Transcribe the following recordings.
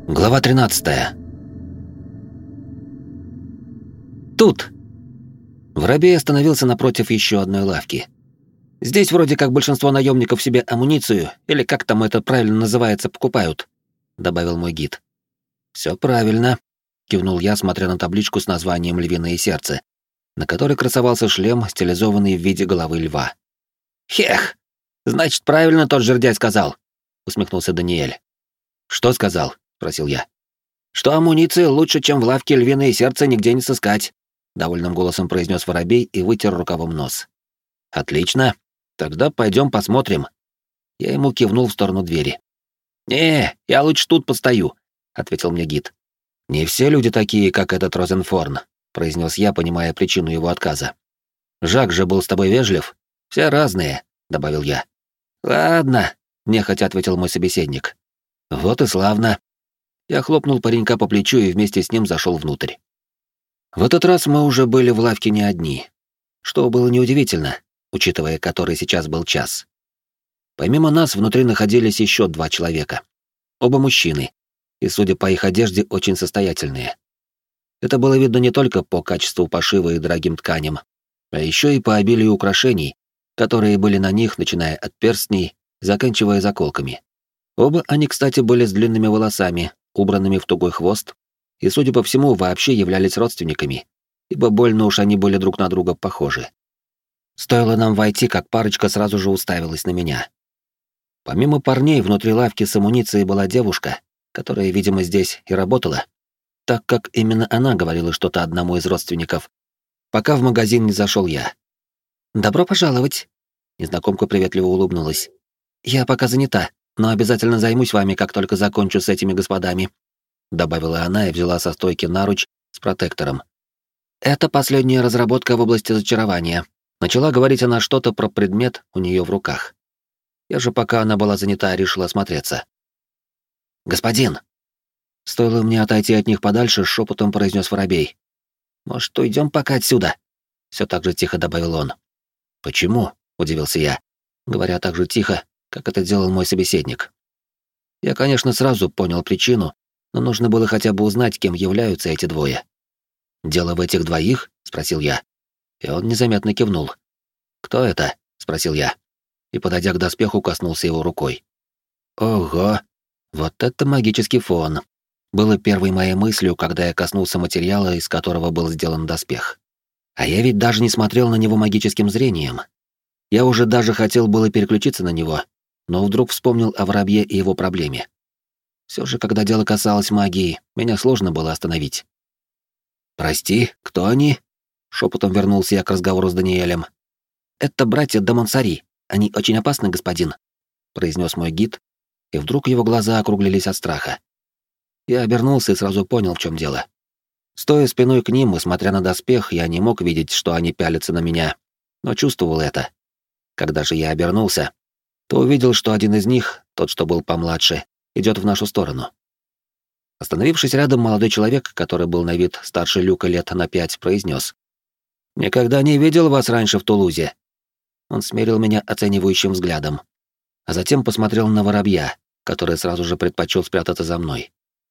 Глава 13. Тут. Воробей остановился напротив еще одной лавки. Здесь вроде как большинство наемников себе амуницию, или как там это правильно называется, покупают, добавил мой гид. Все правильно, кивнул я, смотря на табличку с названием «Львиное сердце», на которой красовался шлем, стилизованный в виде головы льва. Хех, значит, правильно тот жердяй сказал, усмехнулся Даниэль. Что сказал? Спросил я. Что амуниции лучше, чем в лавке «Львиное сердце», нигде не сыскать, довольным голосом произнес Воробей и вытер рукавом нос. Отлично. Тогда пойдем посмотрим. Я ему кивнул в сторону двери. Не, я лучше тут постою, ответил мне гид. Не все люди такие, как этот Розенфорн, произнес я, понимая причину его отказа. Жак же был с тобой вежлив. Все разные, добавил я. Ладно, нехотя ответил мой собеседник. Вот и славно. Я хлопнул паренька по плечу и вместе с ним зашел внутрь. В этот раз мы уже были в лавке не одни, что было неудивительно, учитывая, который сейчас был час. Помимо нас внутри находились еще 2 человека. Оба мужчины, и, судя по их одежде, очень состоятельные. Это было видно не только по качеству пошива и дорогим тканям, а еще и по обилию украшений, которые были на них, начиная от перстней, заканчивая заколками. Оба они, кстати, были с длинными волосами, убранными в тугой хвост, и, судя по всему, вообще являлись родственниками, ибо больно уж они были друг на друга похожи. Стоило нам войти, как парочка сразу же уставилась на меня. Помимо парней, внутри лавки с амуницией была девушка, которая, видимо, здесь и работала, так как именно она говорила что-то одному из родственников, пока в магазин не зашел я. «Добро пожаловать!» Незнакомка приветливо улыбнулась. «Я пока занята, но обязательно займусь вами, как только закончу с этими господами», добавила она и взяла со стойки наруч с протектором. «Это последняя разработка в области зачарования», начала говорить она что-то про предмет у нее в руках. Я же, пока она была занята, решил осмотреться. «Господин!» Стоило мне отойти от них подальше, шепотом произнес Воробей. «Может, уйдем пока отсюда?» Все так же тихо добавил он. «Почему?» — удивился я, говоря так же тихо, как это делал мой собеседник. Я, конечно, сразу понял причину, но нужно было хотя бы узнать, кем являются эти двое. «Дело в этих двоих?» — спросил я. И он незаметно кивнул. «Кто это?» — спросил я. И, подойдя к доспеху, коснулся его рукой. «Ого! Вот это магический фон!» Было первой моей мыслью, когда я коснулся материала, из которого был сделан доспех. А я ведь даже не смотрел на него магическим зрением. Я уже даже хотел было переключиться на него, но вдруг вспомнил о воробье и его проблеме. Все же, когда дело касалось магии, меня сложно было остановить. «Прости, кто они?» — шепотом вернулся я к разговору с Даниэлем. «Это братья де Монсари. Они очень опасны, господин», — произнес мой гид, и вдруг его глаза округлились от страха. Я обернулся и сразу понял, в чем дело. Стоя спиной к ним и смотря на доспех, я не мог видеть, что они пялятся на меня, но чувствовал это. Когда же я обернулся, то увидел, что один из них, тот, что был помладше, идет в нашу сторону. Остановившись рядом, молодой человек, который был на вид старше Люка лет на 5, произнес: «Никогда не видел вас раньше в Тулузе». Он смерил меня оценивающим взглядом, а затем посмотрел на воробья, который сразу же предпочел спрятаться за мной.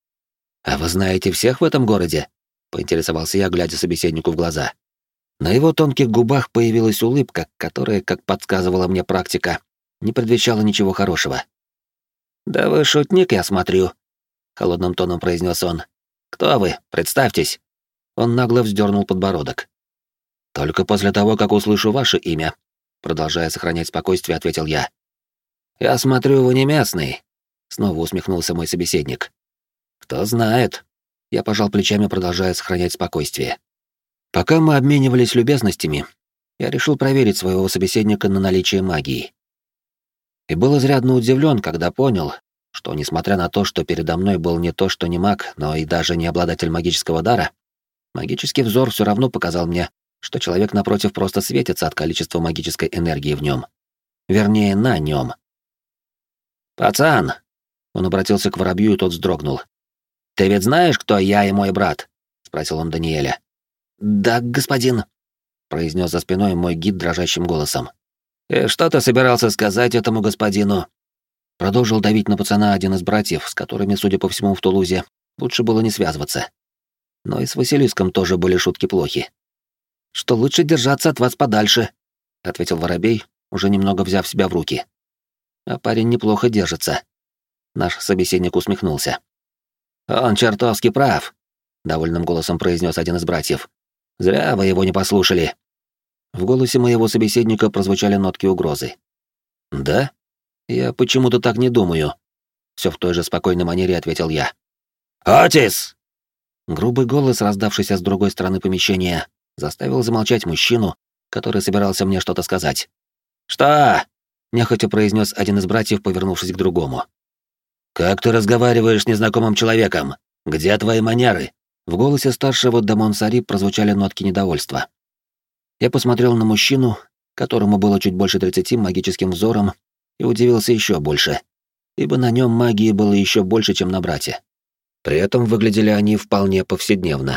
«А вы знаете всех в этом городе?» — поинтересовался я, глядя собеседнику в глаза. На его тонких губах появилась улыбка, которая, как подсказывала мне практика, не предвещала ничего хорошего. «Да вы шутник, я смотрю», — холодным тоном произнес он. «Кто вы? Представьтесь». Он нагло вздернул подбородок. «Только после того, как услышу ваше имя», — продолжая сохранять спокойствие, ответил я. «Я смотрю, вы не местный», — снова усмехнулся мой собеседник. «Кто знает». Я пожал плечами, продолжая сохранять спокойствие. Пока мы обменивались любезностями, я решил проверить своего собеседника на наличие магии. И был изрядно удивлен, когда понял, что, несмотря на то, что передо мной был не то что не маг, но и даже не обладатель магического дара, магический взор все равно показал мне, что человек напротив просто светится от количества магической энергии в нем. Вернее, на нем. «Пацан!» — он обратился к воробью, и тот вздрогнул. «Ты ведь знаешь, кто я и мой брат?» — спросил он Даниэля. «Да, господин», — произнес за спиной мой гид дрожащим голосом. «И что ты собирался сказать этому господину?» Продолжил давить на пацана один из братьев, с которыми, судя по всему, в Тулузе лучше было не связываться. Но и с Василиском тоже были шутки плохи. «Что лучше держаться от вас подальше», — ответил Воробей, уже немного взяв себя в руки. А парень неплохо держится. Наш собеседник усмехнулся. «Он чертовски прав», — довольным голосом произнес один из братьев. «Зря вы его не послушали». В голосе моего собеседника прозвучали нотки угрозы. «Да? Я почему-то так не думаю», — все в той же спокойной манере ответил я. «Отис!» Грубый голос, раздавшийся с другой стороны помещения, заставил замолчать мужчину, который собирался мне что-то сказать. «Что?» — нехотя произнес один из братьев, повернувшись к другому. «Как ты разговариваешь с незнакомым человеком? Где твои манеры?» В голосе старшего Дамон-Сари прозвучали нотки недовольства. Я посмотрел на мужчину, которому было чуть больше 30, магическим взором, и удивился еще больше, ибо на нем магии было еще больше, чем на брате. При этом выглядели они вполне повседневно.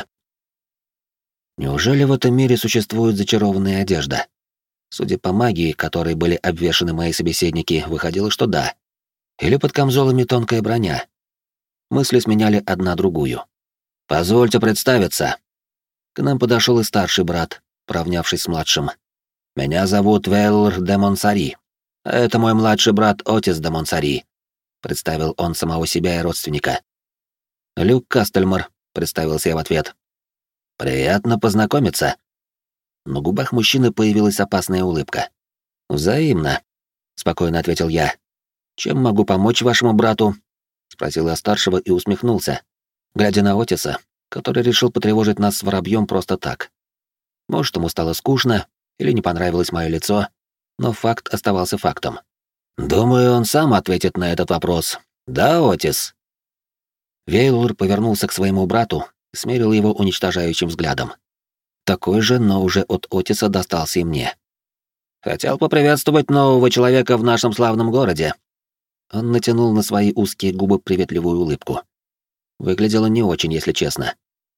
Неужели в этом мире существует зачарованная одежда? Судя по магии, которой были обвешаны мои собеседники, выходило, что да. Или под камзолами тонкая броня. Мысли сменяли одна другую. «Позвольте представиться». К нам подошел и старший брат, поравнявшись с младшим. «Меня зовут Вейлор де Монсари. А это мой младший брат Отис де Монсари», — представил он самого себя и родственника. «Люк Кастельмар», — представился я в ответ. «Приятно познакомиться». На губах мужчины появилась опасная улыбка. «Взаимно», — спокойно ответил я. «Чем могу помочь вашему брату?» — спросил я старшего и усмехнулся, глядя на Отиса, который решил потревожить нас с Воробьем просто так. Может, ему стало скучно или не понравилось мое лицо, но факт оставался фактом. «Думаю, он сам ответит на этот вопрос. Да, Отис?» Вейлор повернулся к своему брату и смерил его уничтожающим взглядом. Такой же, но уже от Отиса достался и мне. «Хотел поприветствовать нового человека в нашем славном городе». Он натянул на свои узкие губы приветливую улыбку. Выглядело не очень, если честно.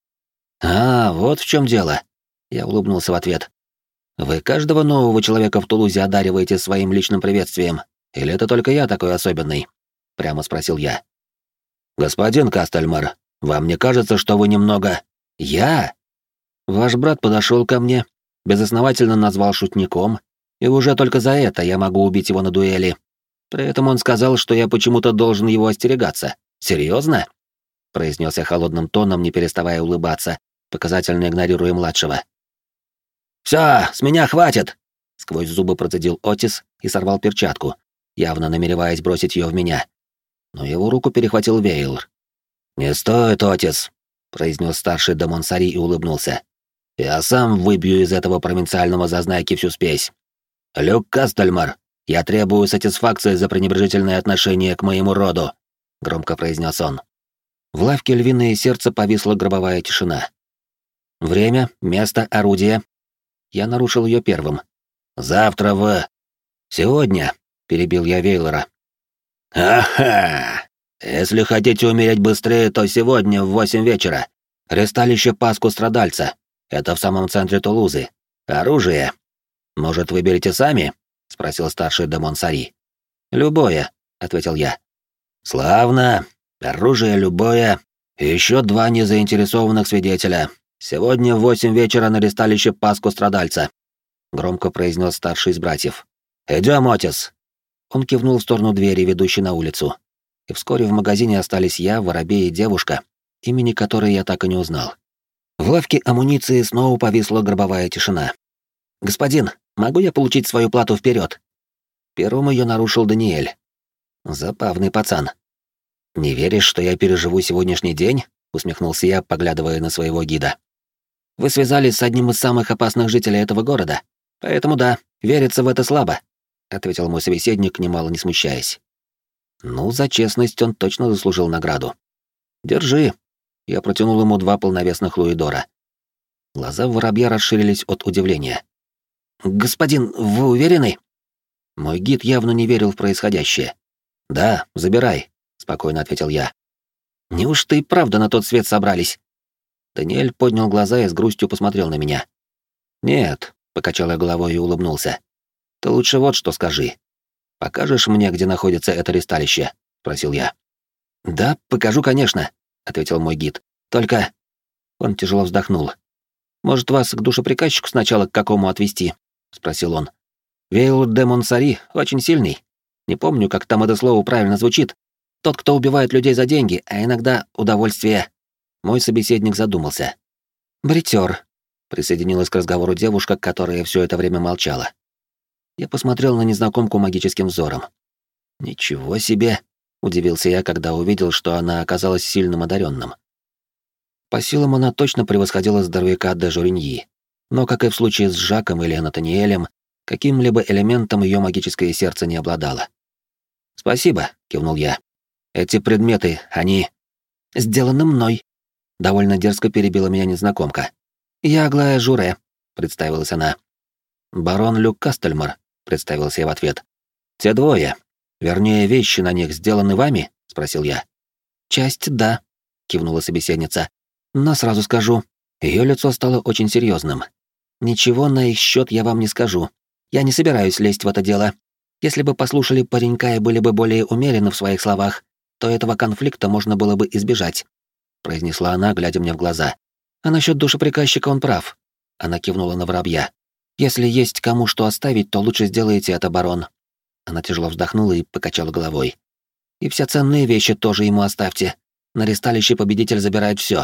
«А, вот в чем дело», — я улыбнулся в ответ. «Вы каждого нового человека в Тулузе одариваете своим личным приветствием, или это только я такой особенный?» — прямо спросил я. «Господин Кастельмар, вам не кажется, что вы немного...» «Я?» Ваш брат подошел ко мне, безосновательно назвал шутником, и уже только за это я могу убить его на дуэли. При этом он сказал, что я почему-то должен его остерегаться. Серьезно? Произнес я холодным тоном, не переставая улыбаться, показательно игнорируя младшего. «Все, с меня хватит!» Сквозь зубы процедил Отис и сорвал перчатку, явно намереваясь бросить ее в меня. Но его руку перехватил Вейлор. «Не стоит, Отис!» — произнес старший де Монсари и улыбнулся. «Я сам выбью из этого провинциального зазнайки всю спесь. Люк Кастельмар, я требую сатисфакции за пренебрежительное отношение к моему роду», — громко произнес он. В лавке «Львиное сердце» повисла гробовая тишина. Время, место, орудие. Я нарушил ее первым. «Завтра Сегодня», — перебил я Вейлора. «Ага! Если хотите умереть быстрее, то сегодня в 8 вечера. Ресталище Паску Страдальца. Это в самом центре Тулузы. Оружие. Может, выберете сами?» — спросил старший де Монсари. «Любое», — ответил я. «Славно. Оружие любое. Еще 2 незаинтересованных свидетеля. Сегодня в 8 вечера на ресталище Паску Страдальца», — громко произнес старший из братьев. «Идем, Отис». Он кивнул в сторону двери, ведущей на улицу. И вскоре в магазине остались я, Воробей и девушка, имени которой я так и не узнал. В лавке амуниции снова повисла гробовая тишина. «Господин, могу я получить свою плату вперед? Первым ее нарушил Даниэль. Забавный пацан. «Не веришь, что я переживу сегодняшний день?» — усмехнулся я, поглядывая на своего гида. «Вы связались с одним из самых опасных жителей этого города, поэтому да, верится в это слабо», — ответил мой собеседник, немало не смущаясь. Ну, за честность он точно заслужил награду. «Держи». Я протянул ему 2 полновесных луидора. Глаза воробья расширились от удивления. «Господин, вы уверены?» Мой гид явно не верил в происходящее. «Да, забирай», — спокойно ответил я. «Неужто и правда на тот свет собрались?» Даниэль поднял глаза и с грустью посмотрел на меня. «Нет», — покачал я головой и улыбнулся. «Ты лучше вот что скажи. «Покажешь мне, где находится это ристалище?» — спросил я. «Да, покажу, конечно», — ответил мой гид. «Только...» Он тяжело вздохнул. «Может, вас к душеприказчику сначала к какому отвезти?» — спросил он. «Вейл де Монсари очень сильный. Не помню, как там это слово правильно звучит. Тот, кто убивает людей за деньги, а иногда удовольствие...» Мой собеседник задумался. «Бритер», — присоединилась к разговору девушка, которая все это время молчала. Я посмотрел на незнакомку магическим взором. «Ничего себе!» — удивился я, когда увидел, что она оказалась сильным одаренным. По силам она точно превосходила здоровяка де Журиньи, но, как и в случае с Жаком или Натаниэлем, каким-либо элементом ее магическое сердце не обладало. «Спасибо», — кивнул я. «Эти предметы, они...» «Сделаны мной», — довольно дерзко перебила меня незнакомка. «Я Аглая Журе», — представилась она. «Барон Люк Кастельмар», — представился я в ответ. «Те двое, вернее, вещи на них сделаны вами?» — спросил я. «Часть — да», — кивнула собеседница. «Но сразу скажу, ее лицо стало очень серьезным. Ничего на их счет я вам не скажу. Я не собираюсь лезть в это дело. Если бы послушали паренька и были бы более умеренны в своих словах, то этого конфликта можно было бы избежать», — произнесла она, глядя мне в глаза. «А насчет душеприказчика он прав». Она кивнула на воробья. «Если есть кому что оставить, то лучше сделайте это, барон». Она тяжело вздохнула и покачала головой. «И все ценные вещи тоже ему оставьте. На ристалище победитель забирает все.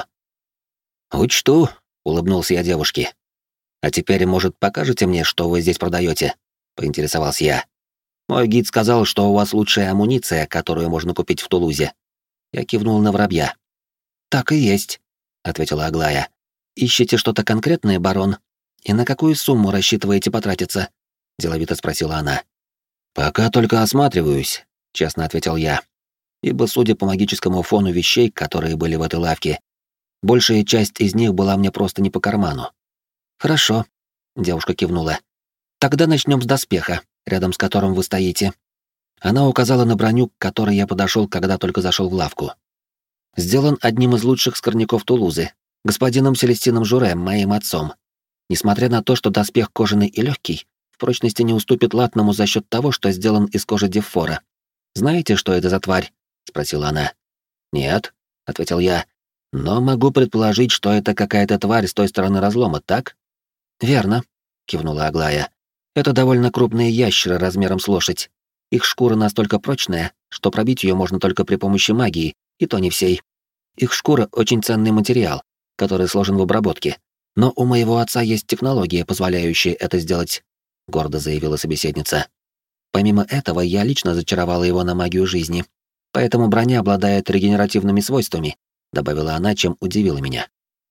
«Учту», — улыбнулся я девушке. «А теперь, может, покажете мне, что вы здесь продаете?» — поинтересовался я. «Мой гид сказал, что у вас лучшая амуниция, которую можно купить в Тулузе». Я кивнул на воробья. «Так и есть», — ответила Аглая. «Ищете что-то конкретное, барон? И на какую сумму рассчитываете потратиться?» — деловито спросила она. «Пока только осматриваюсь», — честно ответил я. Ибо, судя по магическому фону вещей, которые были в этой лавке, большая часть из них была мне просто не по карману. «Хорошо», — девушка кивнула. «Тогда начнем с доспеха, рядом с которым вы стоите». Она указала на броню, к которой я подошел, когда только зашел в лавку. «Сделан одним из лучших скорняков Тулузы, господином Селестином Журе, моим отцом. Несмотря на то, что доспех кожаный и легкий, в прочности не уступит латному за счет того, что сделан из кожи Деффора. Знаете, что это за тварь?» — спросила она. «Нет», — ответил я, — «но могу предположить, что это какая-то тварь с той стороны разлома, так?» «Верно», — кивнула Аглая. «Это довольно крупные ящеры размером с лошадь. Их шкура настолько прочная, что пробить ее можно только при помощи магии, и то не всей. Их шкура — очень ценный материал, который сложен в обработке. Но у моего отца есть технология, позволяющая это сделать», — гордо заявила собеседница. «Помимо этого, я лично зачаровала его на магию жизни. Поэтому броня обладает регенеративными свойствами», — добавила она, чем удивила меня.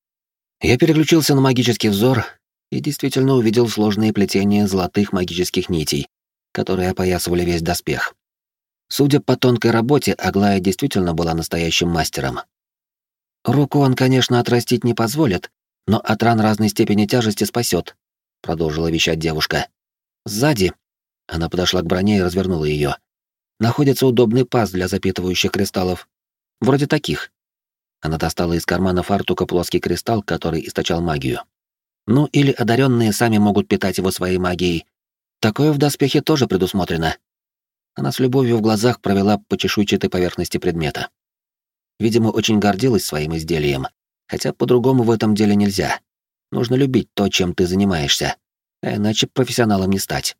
Я переключился на магический взор и действительно увидел сложные плетения золотых магических нитей, которые опоясывали весь доспех. Судя по тонкой работе, Аглая действительно была настоящим мастером. «Руку он, конечно, отрастить не позволит, но от ран разной степени тяжести спасет», — продолжила вещать девушка. «Сзади», — она подошла к броне и развернула ее, — «находится удобный паз для запитывающих кристаллов. Вроде таких». Она достала из кармана фартука плоский кристалл, который источал магию. Ну, или одаренные сами могут питать его своей магией. Такое в доспехе тоже предусмотрено. Она с любовью в глазах провела по чешуйчатой поверхности предмета. Видимо, очень гордилась своим изделием, хотя по-другому в этом деле нельзя. Нужно любить то, чем ты занимаешься, а иначе профессионалом не стать.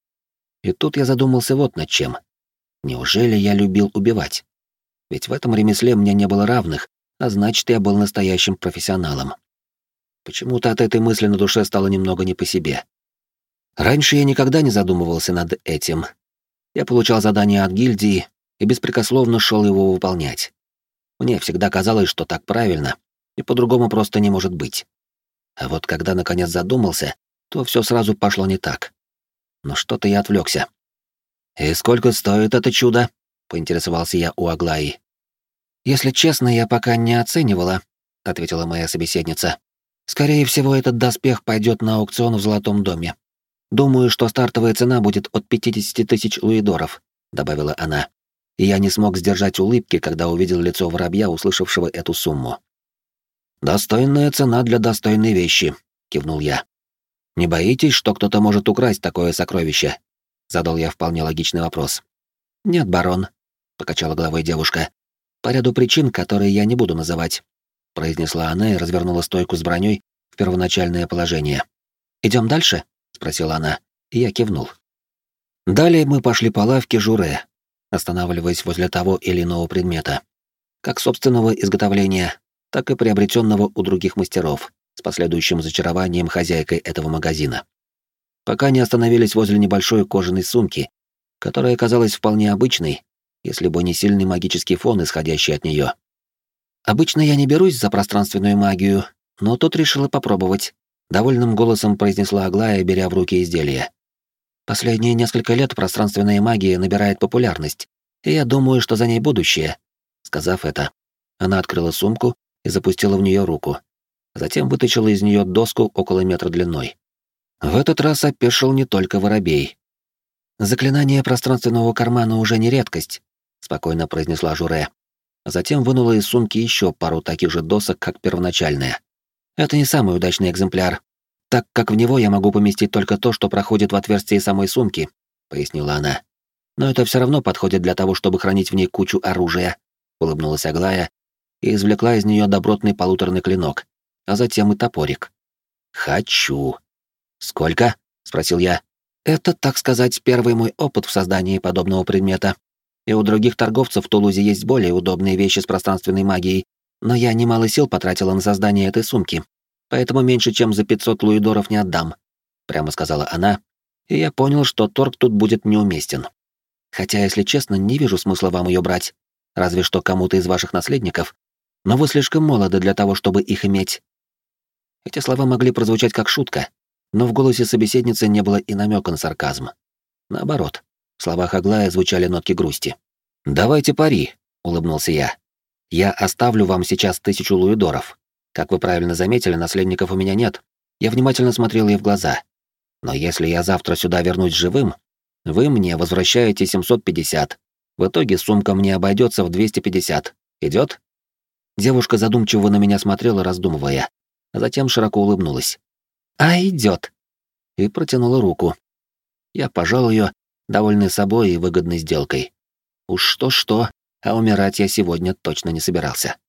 И тут я задумался вот над чем. Неужели я любил убивать? Ведь в этом ремесле мне не было равных, а значит, я был настоящим профессионалом. Почему-то от этой мысли на душе стало немного не по себе. Раньше я никогда не задумывался над этим. Я получал задание от гильдии и беспрекословно шел его выполнять. Мне всегда казалось, что так правильно, и по-другому просто не может быть. А вот когда наконец задумался, то все сразу пошло не так. Но что-то я отвлекся. «И сколько стоит это чудо?» — поинтересовался я у Аглаи. «Если честно, я пока не оценивала», — ответила моя собеседница. «Скорее всего, этот доспех пойдет на аукцион в Золотом доме. Думаю, что стартовая цена будет от 50 тысяч луидоров», — добавила она. И я не смог сдержать улыбки, когда увидел лицо воробья, услышавшего эту сумму. «Достойная цена для достойной вещи», — кивнул я. «Не боитесь, что кто-то может украсть такое сокровище?» Задал я вполне логичный вопрос. «Нет, барон», — покачала головой девушка. «По ряду причин, которые я не буду называть», — произнесла она и развернула стойку с броней в первоначальное положение. «Идем дальше?» — спросила она, и я кивнул. Далее мы пошли по лавке Журе, останавливаясь возле того или иного предмета, как собственного изготовления, так и приобретенного у других мастеров, с последующим зачарованием хозяйкой этого магазина. Пока не остановились возле небольшой кожаной сумки, которая казалась вполне обычной, если бы не сильный магический фон, исходящий от нее. «Обычно я не берусь за пространственную магию, но тут решила попробовать», — довольным голосом произнесла Аглая, беря в руки изделие. «Последние несколько лет пространственная магия набирает популярность, и я думаю, что за ней будущее». Сказав это, она открыла сумку и запустила в нее руку. Затем вытащила из нее доску около метра длиной. В этот раз опешил не только воробей. «Заклинание пространственного кармана уже не редкость», — спокойно произнесла Журе. Затем вынула из сумки еще пару таких же досок, как первоначальная. «Это не самый удачный экземпляр, так как в него я могу поместить только то, что проходит в отверстие самой сумки», — пояснила она. «Но это все равно подходит для того, чтобы хранить в ней кучу оружия», — улыбнулась Аглая и извлекла из нее добротный полуторный клинок, а затем и топорик. «Хочу». «Сколько?» — спросил я. «Это, так сказать, первый мой опыт в создании подобного предмета. И у других торговцев в Тулузе есть более удобные вещи с пространственной магией, но я немало сил потратила на создание этой сумки, поэтому меньше чем за 500 луидоров не отдам», — прямо сказала она, и я понял, что торг тут будет неуместен. «Хотя, если честно, не вижу смысла вам ее брать, разве что кому-то из ваших наследников, но вы слишком молоды для того, чтобы их иметь». Эти слова могли прозвучать как шутка, но в голосе собеседницы не было и намека на сарказм. Наоборот, в словах Аглая звучали нотки грусти. «Давайте пари», — улыбнулся я. «Я оставлю вам сейчас 1000 луидоров. Как вы правильно заметили, наследников у меня нет». Я внимательно смотрел ей в глаза. «Но если я завтра сюда вернусь живым, вы мне возвращаете 750. В итоге сумка мне обойдется в 250. Идет?» Девушка задумчиво на меня смотрела, раздумывая, а затем широко улыбнулась. «А идет!» И протянула руку. Я пожал ее, довольный собой и выгодной сделкой. Уж что-что, а умирать я сегодня точно не собирался.